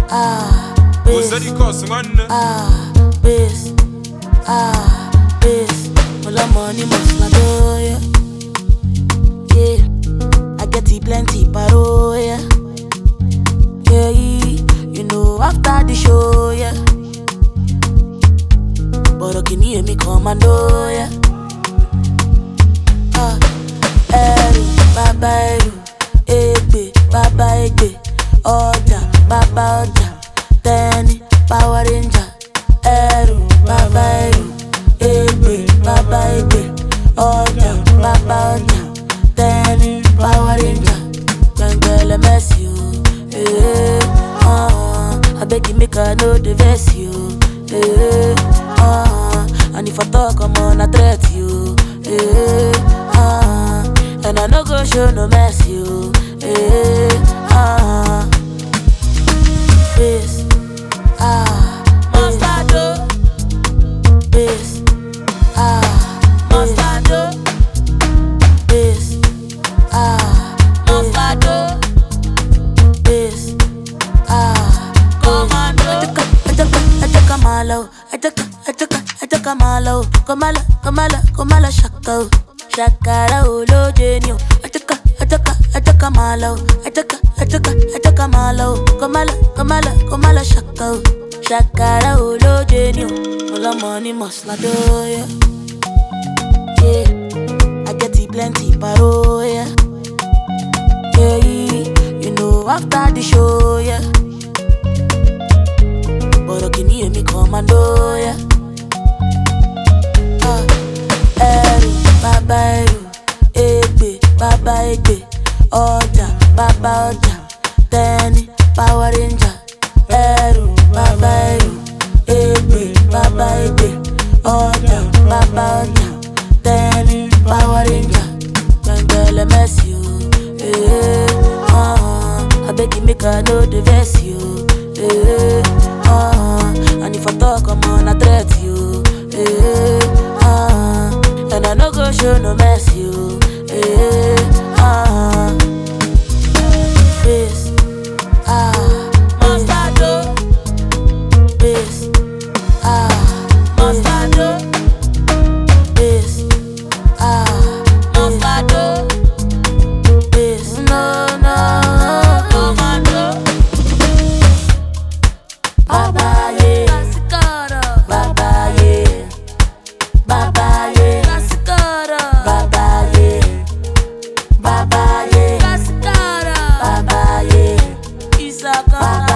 Bass, bass, bass. All our money must not do, yeah. Yeah, I get it plenty paro, yeah. Yeah, you know after the show, yeah. But can you hear me commando, yeah. Baba Eru, Egbe, Baba Egbe, Oja, Baba Oja, Tenny, Power Ranger, Eru, Baba Eru, Egbe, Baba Egbe, Oja, Baba Oja, Tenny, Power Ranger, Gangele Messi, I beg you make I know the verse, you, and if I talk, I'm on a threat, you, and I no go show no mercy, you. Bass, Mostardo. Bass, Mostardo. Bass, Mostardo. Bass, Commando. Ataka malo, ataka malo. Komala shako. Shakara olo genio, ataka malo, ataka malo, komala shako. Shakara olo genio, all the money must not do, yeah. Yeah, I get it plenty paro, yeah. Yeah, you know after the show, yeah. But can you hear me commando, yeah. Baba Eru, Egbe, Baba Egbe, Oja, Baba Oja, Tenny, Power Ranger, Eru, Baba Eru, Egbe, Baba Egbe, Oja, Baba Oja, Tenny, Power Ranger, Gangele Messi, I beg you make I know the verse, you, and if I talk, I'm on a threat, you, and I no go show no mercy, you. Bass, Mostardo. Bass, Mostardo. Bass, Mostardo. Bass, no, Commando. Baba yeah, Baba yeah, Baba yeah. Baba, yeah. Isaka.